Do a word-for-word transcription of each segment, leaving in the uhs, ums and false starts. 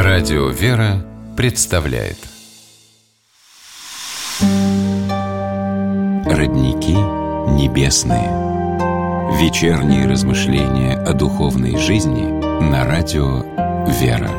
Радио «Вера» представляет Родники небесные. Вечерние размышления о духовной жизни на радио «Вера».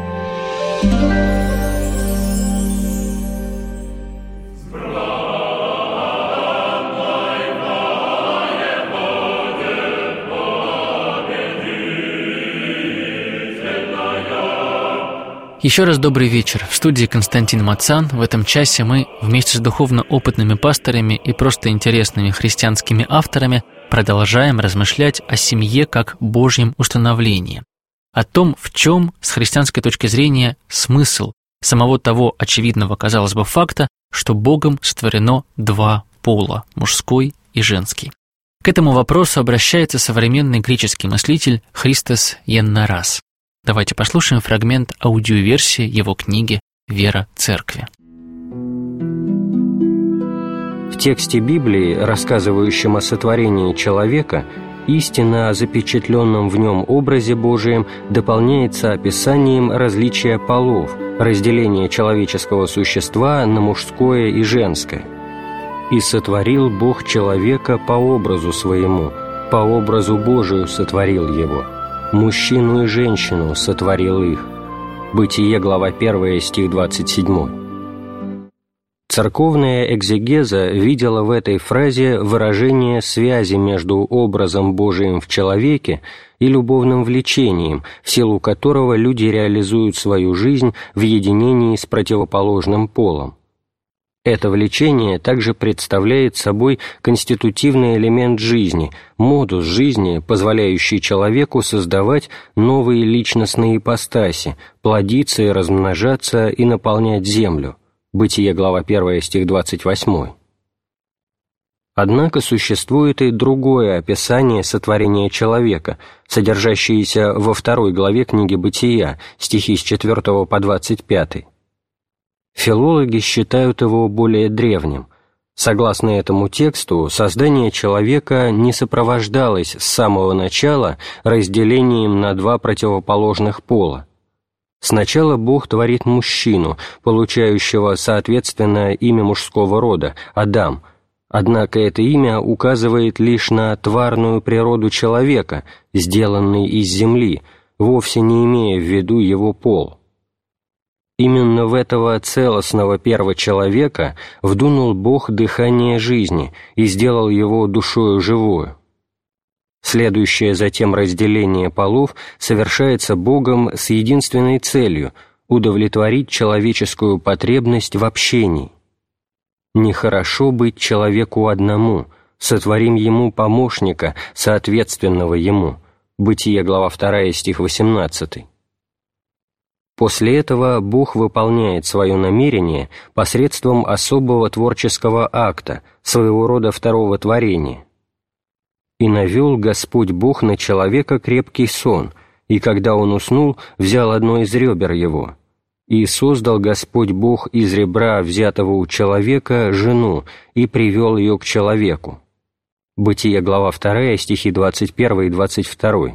Еще раз добрый вечер. В студии Константин Мацан. В этом часе мы вместе с духовно опытными пасторами и просто интересными христианскими авторами продолжаем размышлять о семье как Божьем установлении, о том, в чем, с христианской точки зрения, смысл самого того очевидного, казалось бы, факта, что Богом сотворено два пола – мужской и женский. К этому вопросу обращается современный греческий мыслитель Христос Яннарас. Давайте послушаем фрагмент аудиоверсии его книги «Вера Церкви». В тексте Библии, рассказывающем о сотворении человека, истина о запечатленном в нем образе Божием дополняется описанием различия полов, разделения человеческого существа на мужское и женское. «И сотворил Бог человека по образу своему, по образу Божию сотворил его. Мужчину и женщину сотворил их». Бытие, глава первая, стих двадцать семь. Церковная экзегеза видела в этой фразе выражение связи между образом Божиим в человеке и любовным влечением, в силу которого люди реализуют свою жизнь в единении с противоположным полом. Это влечение также представляет собой конститутивный элемент жизни, модус жизни, позволяющий человеку создавать новые личностные ипостаси, плодиться и размножаться и наполнять землю. Бытие, глава первая, стих двадцать восемь. Однако существует и другое описание сотворения человека, содержащееся во второй главе книги Бытия, стихи с четвёртого по двадцать пятый. Филологи считают его более древним. Согласно этому тексту, создание человека не сопровождалось с самого начала разделением на два противоположных пола. Сначала Бог творит мужчину, получающего, соответственно, имя мужского рода – Адам, однако это имя указывает лишь на тварную природу человека, сделанный из земли, вовсе не имея в виду его пол. Именно в этого целостного первого человека вдунул Бог дыхание жизни и сделал его душою живою. Следующее затем разделение полов совершается Богом с единственной целью – удовлетворить человеческую потребность в общении. «Нехорошо быть человеку одному, сотворим ему помощника, соответственного ему». Бытие, глава вторая, стих восемнадцатый. После этого Бог выполняет свое намерение посредством особого творческого акта, своего рода второго творения. «И навел Господь Бог на человека крепкий сон, и когда он уснул, взял одно из ребер его. И создал Господь Бог из ребра, взятого у человека, жену, и привел ее к человеку». Бытие, глава вторая, стихи двадцать один и двадцать два.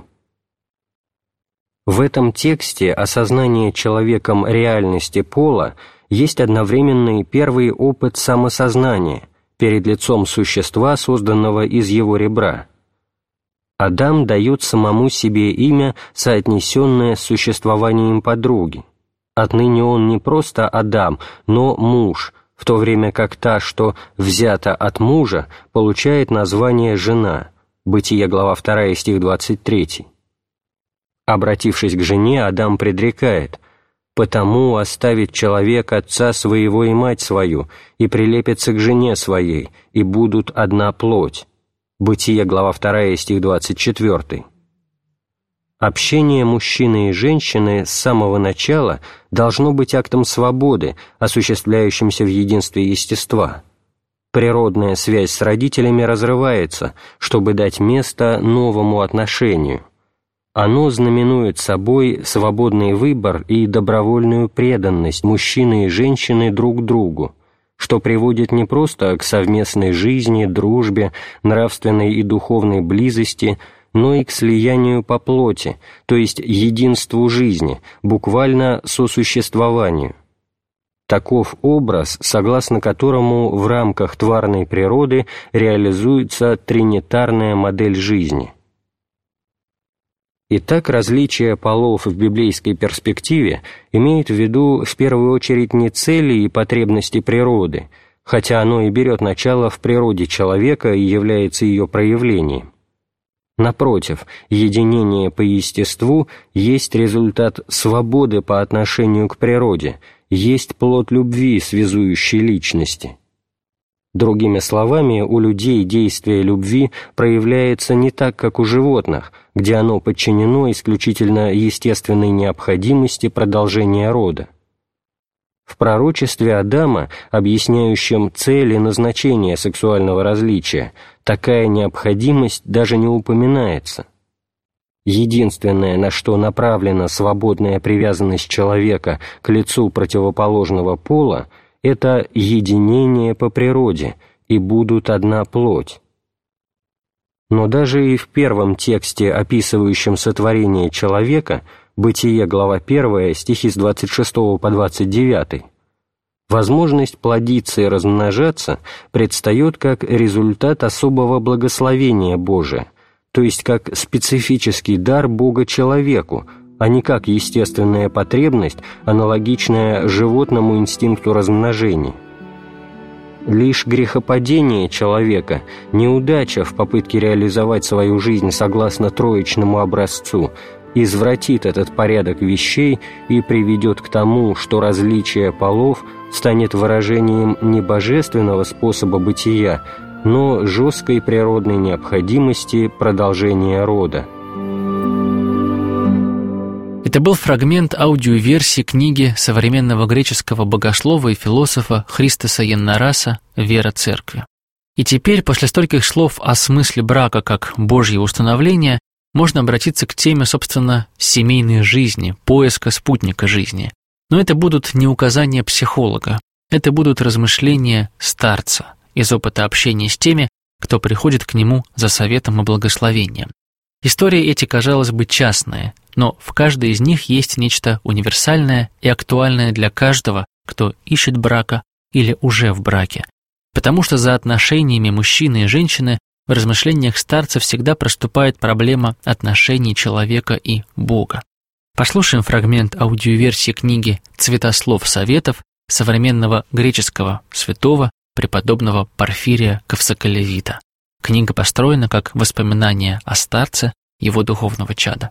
В этом тексте осознание человеком реальности пола есть одновременно и первый опыт самосознания перед лицом существа, созданного из его ребра. Адам дает самому себе имя, соотнесенное с существованием подруги. Отныне он не просто Адам, но муж, в то время как та, что взята от мужа, получает название жена. Бытие, глава вторая, стих двадцать три. Обратившись к жене, Адам предрекает: «Потому оставит человек отца своего и мать свою, и прилепится к жене своей, и будут одна плоть». Бытие, глава вторая, стих двадцать четыре. Общение мужчины и женщины с самого начала должно быть актом свободы, осуществляющимся в единстве естества. Природная связь с родителями разрывается, чтобы дать место новому отношению. Оно знаменует собой свободный выбор и добровольную преданность мужчины и женщины друг другу, что приводит не просто к совместной жизни, дружбе, нравственной и духовной близости, но и к слиянию по плоти, то есть единству жизни, буквально сосуществованию. Таков образ, согласно которому в рамках тварной природы реализуется тринитарная модель жизни. Итак, различие полов в библейской перспективе имеет в виду в первую очередь не цели и потребности природы, хотя оно и берет начало в природе человека и является ее проявлением. Напротив, единение по естеству есть результат свободы по отношению к природе, есть плод любви, связующей личности. Другими словами, у людей действие любви проявляется не так, как у животных, где оно подчинено исключительно естественной необходимости продолжения рода. В пророчестве Адама, объясняющем цель и назначение сексуального различия, такая необходимость даже не упоминается. Единственное, на что направлена свободная привязанность человека к лицу противоположного пола, это единение по природе, и будут одна плоть. Но даже и в первом тексте, описывающем сотворение человека, Бытие, глава первая, стихи с двадцать шестого по двадцать девятый, возможность плодиться и размножаться предстает как результат особого благословения Божия, то есть как специфический дар Бога человеку, а не как естественная потребность, аналогичная животному инстинкту размножения. Лишь грехопадение человека, неудача в попытке реализовать свою жизнь согласно троичному образцу, извратит этот порядок вещей и приведет к тому, что различие полов станет выражением не божественного способа бытия, но жесткой природной необходимости продолжения рода. Это был фрагмент аудиоверсии книги современного греческого богослова и философа Христоса Яннараса «Вера Церкви». И теперь, после стольких слов о смысле брака как Божьего установления, можно обратиться к теме, собственно, семейной жизни, поиска спутника жизни. Но это будут не указания психолога, это будут размышления старца из опыта общения с теми, кто приходит к нему за советом и благословением. Истории эти, казалось бы, частные, но в каждой из них есть нечто универсальное и актуальное для каждого, кто ищет брака или уже в браке, потому что за отношениями мужчины и женщины в размышлениях старца всегда проступает проблема отношений человека и Бога. Послушаем фрагмент аудиоверсии книги «Цветослов советов» современного греческого святого преподобного Порфирия Кавсоколевита. Книга построена как воспоминание о старце, его духовного чада.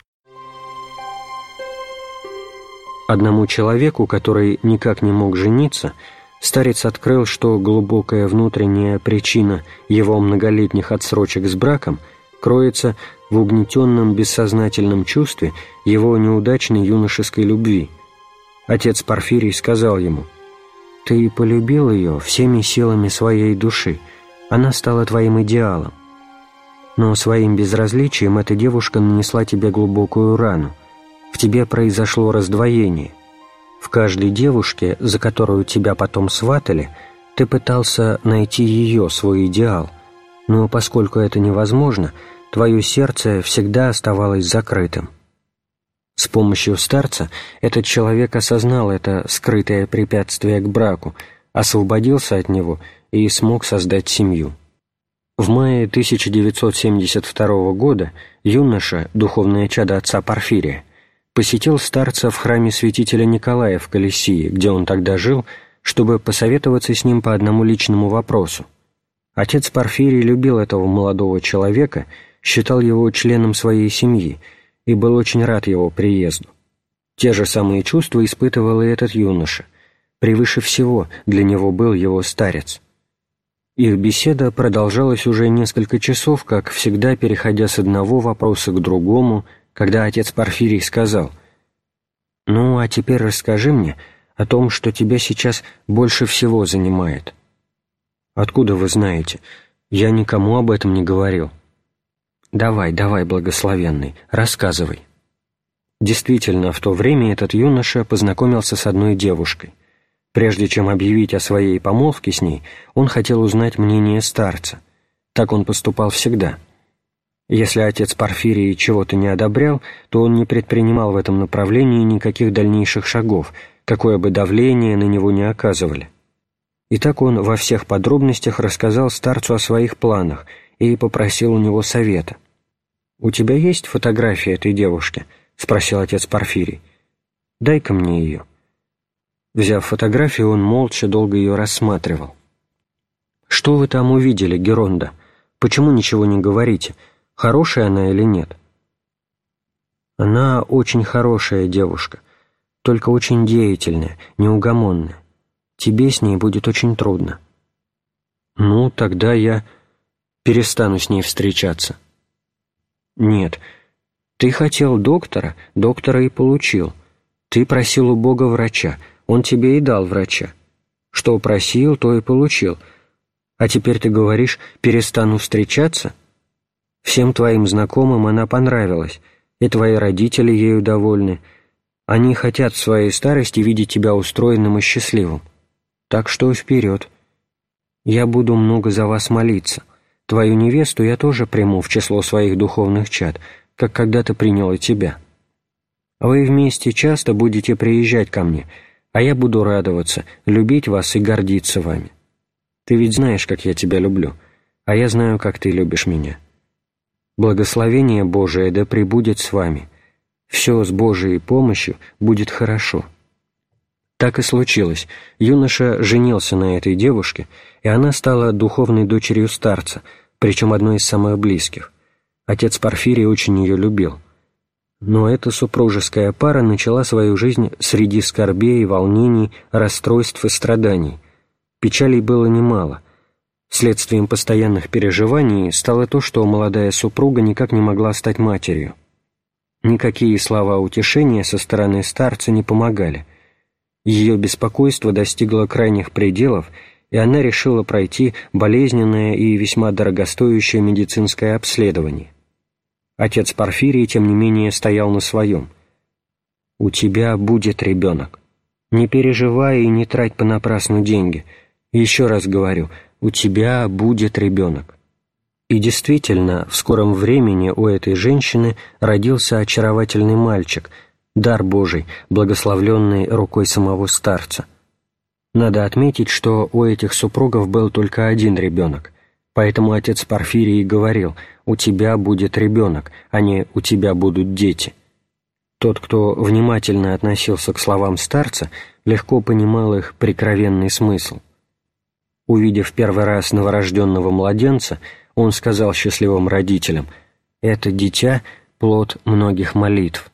Одному человеку, который никак не мог жениться, старец открыл, что глубокая внутренняя причина его многолетних отсрочек с браком кроется в угнетенном бессознательном чувстве его неудачной юношеской любви. Отец Порфирий сказал ему: «Ты полюбил ее всеми силами своей души, она стала твоим идеалом. Но своим безразличием эта девушка нанесла тебе глубокую рану, в тебе произошло раздвоение. В каждой девушке, за которую тебя потом сватали, ты пытался найти ее, свой идеал, но поскольку это невозможно, твое сердце всегда оставалось закрытым». С помощью старца этот человек осознал это скрытое препятствие к браку, освободился от него и смог создать семью. В мае тысяча девятьсот семьдесят второго года юноша, духовное чадо отца Порфирия, посетил старца в храме святителя Николая в Колесии, где он тогда жил, чтобы посоветоваться с ним по одному личному вопросу. Отец Порфирий любил этого молодого человека, считал его членом своей семьи и был очень рад его приезду. Те же самые чувства испытывал и этот юноша. Превыше всего для него был его старец. Их беседа продолжалась уже несколько часов, как всегда, переходя с одного вопроса к другому, когда отец Порфирий сказал: «Ну, а теперь расскажи мне о том, что тебя сейчас больше всего занимает». «Откуда вы знаете? Я никому об этом не говорил». «Давай, давай, благословенный, рассказывай». Действительно, в то время этот юноша познакомился с одной девушкой. Прежде чем объявить о своей помолвке с ней, он хотел узнать мнение старца. Так он поступал всегда. Если отец Порфирий чего-то не одобрял, то он не предпринимал в этом направлении никаких дальнейших шагов, какое бы давление на него не оказывали. И так он во всех подробностях рассказал старцу о своих планах и попросил у него совета. «У тебя есть фотография этой девушки?» — спросил отец Порфирий. «Дай-ка мне ее». Взяв фотографию, он молча долго ее рассматривал. «Что вы там увидели, Геронда? Почему ничего не говорите? Хорошая она или нет?» «Она очень хорошая девушка, только очень деятельная, неугомонная. Тебе с ней будет очень трудно». «Ну, тогда я перестану с ней встречаться». «Нет, ты хотел доктора, доктора и получил. Ты просил у Бога врача, Он тебе и дал врача. Что просил, то и получил. А теперь ты говоришь, перестану встречаться? Всем твоим знакомым она понравилась, и твои родители ею довольны. Они хотят в своей старости видеть тебя устроенным и счастливым. Так что вперед. Я буду много за вас молиться. Твою невесту я тоже приму в число своих духовных чад, как когда-то принял и тебя. Вы вместе часто будете приезжать ко мне, а я буду радоваться, любить вас и гордиться вами. Ты ведь знаешь, как я тебя люблю, а я знаю, как ты любишь меня. Благословение Божие да пребудет с вами. Все с Божией помощью будет хорошо». Так и случилось. Юноша женился на этой девушке, и она стала духовной дочерью старца, причем одной из самых близких. Отец Порфирий очень ее любил. Но эта супружеская пара начала свою жизнь среди скорбей, волнений, расстройств и страданий. Печалей было немало. Следствием постоянных переживаний стало то, что молодая супруга никак не могла стать матерью. Никакие слова утешения со стороны старца не помогали. Ее беспокойство достигло крайних пределов, и она решила пройти болезненное и весьма дорогостоящее медицинское обследование. Отец Порфирий, тем не менее, стоял на своем. «У тебя будет ребенок. Не переживай и не трать понапрасну деньги. Еще раз говорю, у тебя будет ребенок». И действительно, в скором времени у этой женщины родился очаровательный мальчик, дар Божий, благословленный рукой самого старца. Надо отметить, что у этих супругов был только один ребенок, поэтому отец Порфирий говорил: «У тебя будет ребенок, а не «у тебя будут дети». Тот, кто внимательно относился к словам старца, легко понимал их прикровенный смысл. Увидев первый раз новорожденного младенца, он сказал счастливым родителям: «Это дитя – плод многих молитв».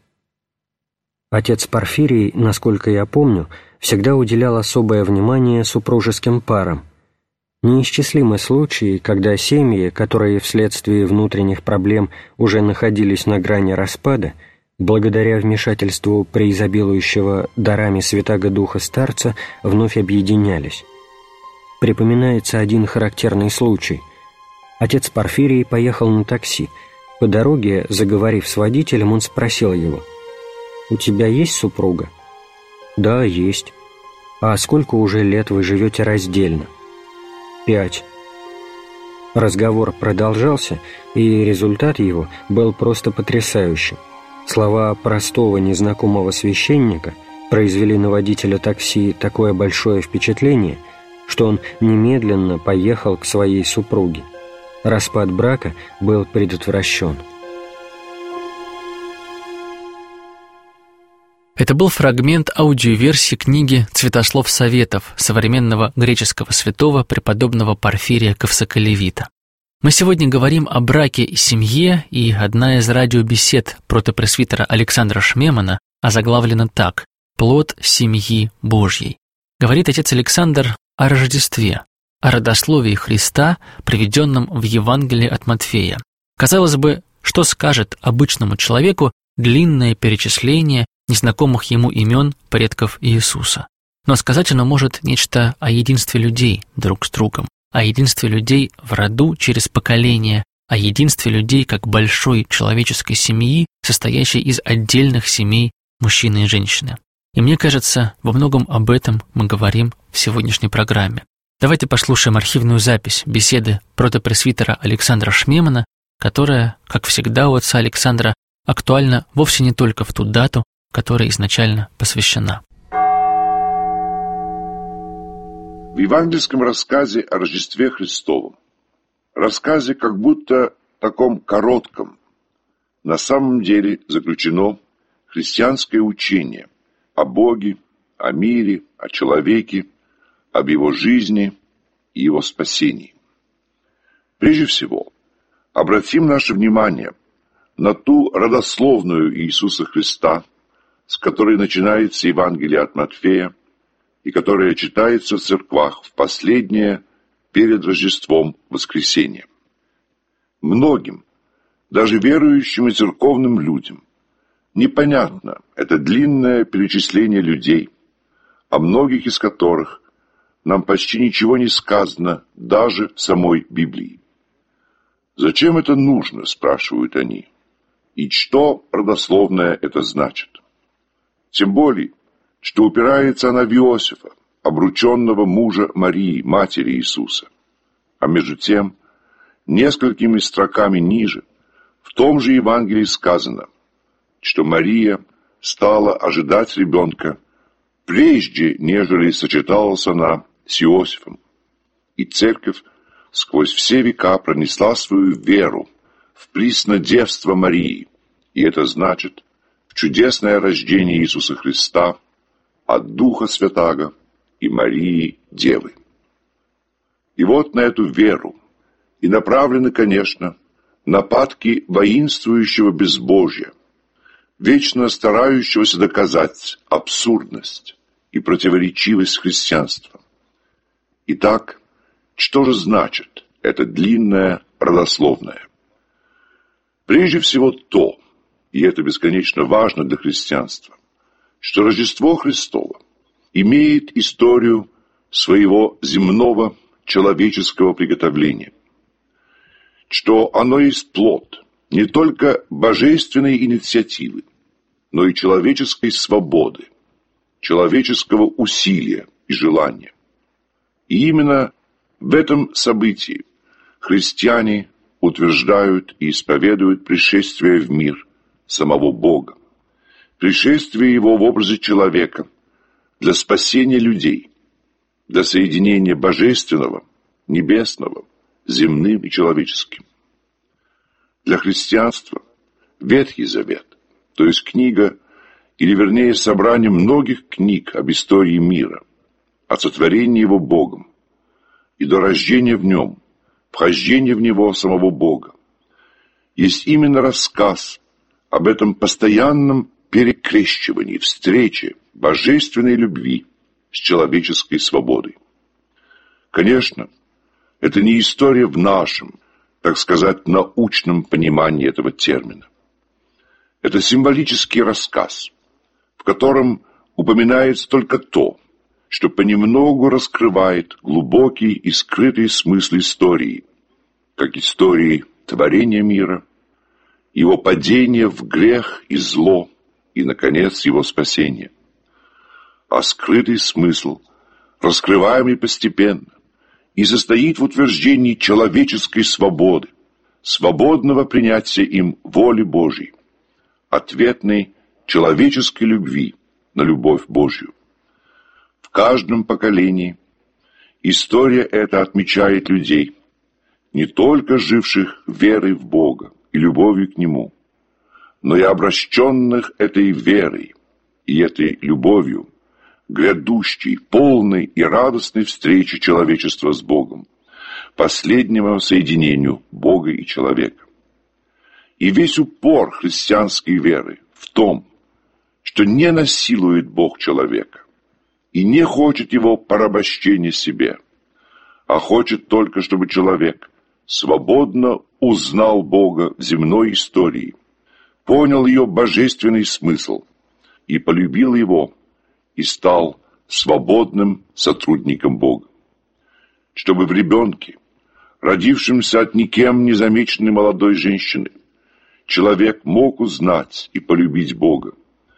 Отец Порфирий, насколько я помню, всегда уделял особое внимание супружеским парам. Неисчислимы случаи, когда семьи, которые вследствие внутренних проблем уже находились на грани распада, благодаря вмешательству преизобилующего дарами Святаго Духа старца, вновь объединялись. Припоминается один характерный случай. Отец Порфирий поехал на такси. По дороге, заговорив с водителем, он спросил его: «У тебя есть супруга?» «Да, есть». «А сколько уже лет вы живете раздельно?» «Пять». Разговор продолжался, и результат его был просто потрясающим. Слова простого незнакомого священника произвели на водителя такси такое большое впечатление, что он немедленно поехал к своей супруге. Распад брака был предотвращен. Это был фрагмент аудиоверсии книги «Цветослов Советов» современного греческого святого преподобного Порфирия Кавсоколевита. Мы сегодня говорим о браке и семье, и одна из радиобесед протопресвитера Александра Шмемана озаглавлена так: «Плод семьи Божьей». Говорит отец Александр о Рождестве, о родословии Христа, приведенном в Евангелии от Матфея. Казалось бы, что скажет обычному человеку длинное перечисление незнакомых ему имен предков Иисуса. Но сказать оно может нечто о единстве людей друг с другом, о единстве людей в роду через поколения, о единстве людей как большой человеческой семьи, состоящей из отдельных семей мужчины и женщины. И мне кажется, во многом об этом мы говорим в сегодняшней программе. Давайте послушаем архивную запись беседы протопресвитера Александра Шмемана, которое, как всегда у отца Александра, актуально вовсе не только в ту дату, которой изначально посвящена. В евангельском рассказе о Рождестве Христовом, рассказе как будто таком коротком, на самом деле заключено христианское учение о Боге, о мире, о человеке, об его жизни и его спасении. Прежде всего, обратим наше внимание на ту родословную Иисуса Христа, с которой начинается Евангелие от Матфея и которая читается в церквах в последнее перед Рождеством воскресенье. Многим, даже верующим и церковным людям, непонятно это длинное перечисление людей, о многих из которых нам почти ничего не сказано даже в самой Библии. «Зачем это нужно?» – спрашивают они. «И что родословное это значит?» Тем более, что упирается она в Иосифа, обрученного мужа Марии, матери Иисуса. А между тем, несколькими строками ниже, в том же Евангелии сказано, что Мария стала ожидать ребенка, прежде нежели сочеталась она с Иосифом. И Церковь сквозь все века пронесла свою веру в приснодевство Марии, и это значит в чудесное рождение Иисуса Христа от Духа Святаго и Марии Девы. И вот на эту веру и направлены, конечно, нападки воинствующего безбожья, вечно старающегося доказать абсурдность и противоречивость христианства. Итак, что же значит это длинное родословное? Прежде всего то, и это бесконечно важно для христианства, что Рождество Христово имеет историю своего земного человеческого приготовления, что оно есть плод не только божественной инициативы, но и человеческой свободы, человеческого усилия и желания. И именно в этом событии христиане утверждают и исповедуют пришествие в мир самого Бога, пришествие Его в образе человека для спасения людей, для соединения божественного, небесного, земным и человеческим. Для христианства Ветхий Завет, то есть книга, или вернее собрание многих книг об истории мира, о сотворении его Богом, и до рождения в нем, вхождения в него самого Бога, есть именно рассказ об этом постоянном перекрещивании, встрече божественной любви с человеческой свободой. Конечно, это не история в нашем, так сказать, научном понимании этого термина. Это символический рассказ, в котором упоминается только то, что понемногу раскрывает глубокий и скрытый смысл истории, как истории творения мира, его падения в грех и зло, и, наконец, его спасения. А скрытый смысл, раскрываемый постепенно, и состоит в утверждении человеческой свободы, свободного принятия им воли Божьей, ответной человеческой любви на любовь Божью. В каждом поколении история эта отмечает людей, не только живших верой в Бога и любовью к Нему, но и обращенных этой верой и этой любовью грядущей, полной и радостной встречи человечества с Богом, последнему соединению Бога и человека. И весь упор христианской веры в том, что не насилует Бог человека и не хочет его порабощения себе, а хочет только, чтобы человек свободно узнал Бога в земной истории, понял ее божественный смысл и полюбил его, и стал свободным сотрудником Бога. Чтобы в ребенке, родившемся от никем не замеченной молодой женщины, человек мог узнать и полюбить Бога,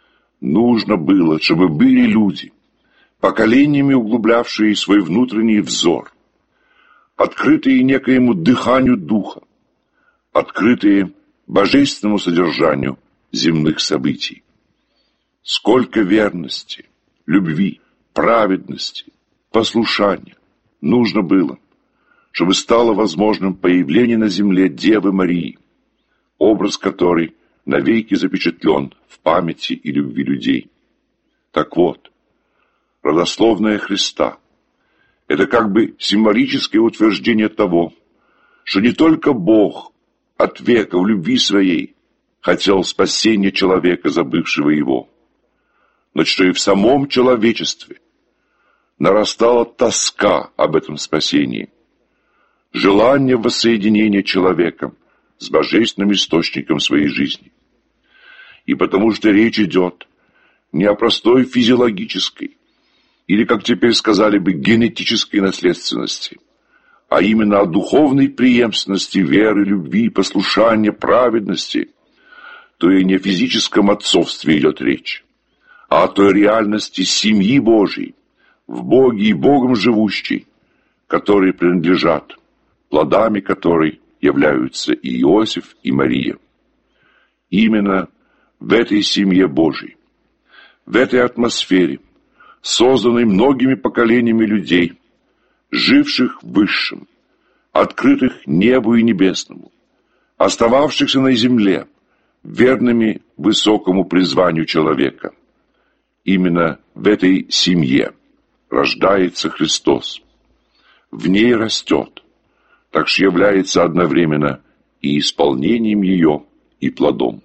нужно было, чтобы были люди, поколениями углублявшие свой внутренний взор, открытые некоему дыханию Духа, открытые божественному содержанию земных событий. Сколько верности, любви, праведности, послушания нужно было, чтобы стало возможным появление на земле Девы Марии, образ которой навеки запечатлен в памяти и любви людей. Так вот, родословная Христа – это как бы символическое утверждение того, что не только Бог от века в любви своей хотел спасения человека, забывшего его, но что и в самом человечестве нарастала тоска об этом спасении, желание воссоединения человека с божественным источником своей жизни. И потому что речь идет не о простой физиологической или, как теперь сказали бы, генетической наследственности, а именно о духовной преемственности веры, любви, послушания, праведности, то и не о физическом отцовстве идет речь, а о той реальности семьи Божьей, в Боге и Богом живущей, которые принадлежат, плодами которой являются и Иосиф, и Мария. Именно в этой семье Божьей, в этой атмосфере, созданной многими поколениями людей, живших в высшем, открытых небу и небесному, остававшихся на земле, верными высокому призванию человека. Именно в этой семье рождается Христос. В ней растет, так что является одновременно и исполнением ее, и плодом.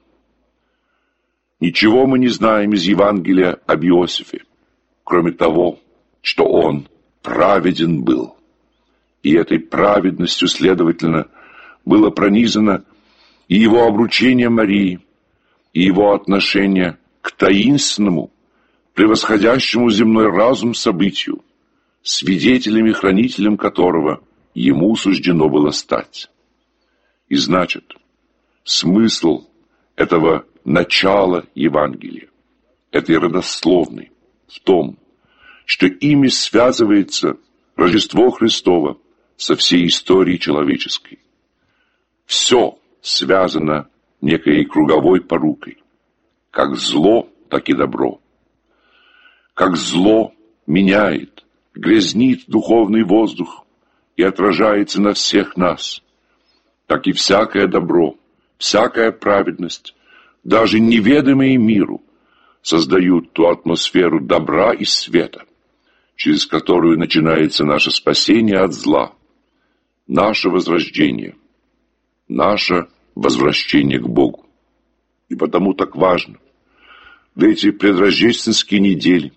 Ничего мы не знаем из Евангелия об Иосифе, кроме того, что он праведен был. И этой праведностью, следовательно, было пронизано и его обручение Марии, и его отношение к таинственному, превосходящему земной разум событию, свидетелем и хранителем которого ему суждено было стать. И значит, смысл этого начала Евангелия, этой родословной, в том, что ими связывается Рождество Христово со всей историей человеческой. Все связано некой круговой порукой, как зло, так и добро. Как зло меняет, грязнит духовный воздух и отражается на всех нас, так и всякое добро, всякая праведность, даже неведомые миру, создают ту атмосферу добра и света, через которую начинается наше спасение от зла, наше возрождение, наше возвращение к Богу. И потому так важно в эти предрождественские недели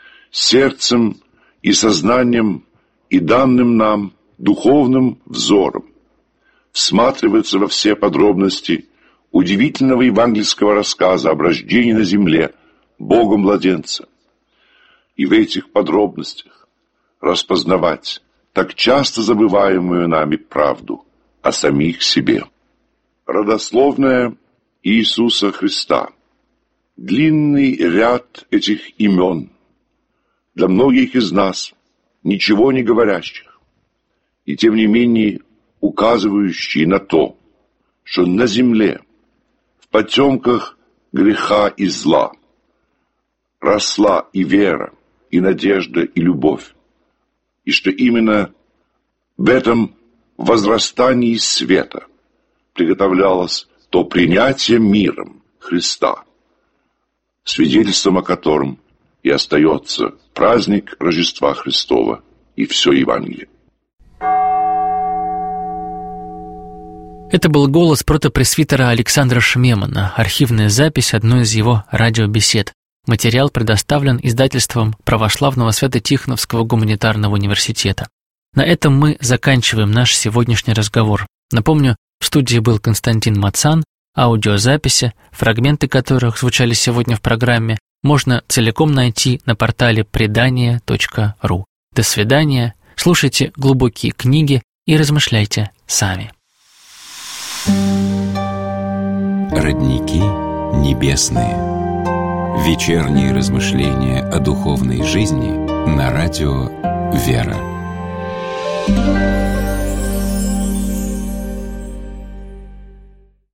сердцем и сознанием и данным нам духовным взором всматриваться во все подробности удивительного евангельского рассказа об рождении на земле Бога-младенца, и в этих подробностях распознавать так часто забываемую нами правду о самих себе. Родословная Иисуса Христа. Длинный ряд этих имен, для многих из нас ничего не говорящих, и тем не менее указывающие на то, что на земле, в потемках греха и зла, росла и вера, и надежда, и любовь, и что именно в этом возрастании света приготовлялось то принятие миром Христа, свидетельством о котором и остается праздник Рождества Христова и все Евангелие. Это был голос протопресвитера Александра Шмемана, архивная запись одной из его радиобесед. Материал предоставлен издательством Православного Свято-Тихоновского гуманитарного университета. На этом мы заканчиваем наш сегодняшний разговор. Напомню, в студии был Константин Мацан. Аудиозаписи, фрагменты которых звучали сегодня в программе, можно целиком найти на портале предания точка ру. До свидания, слушайте глубокие книги и размышляйте сами. Родники небесные. Вечерние размышления о духовной жизни на радио «Вера».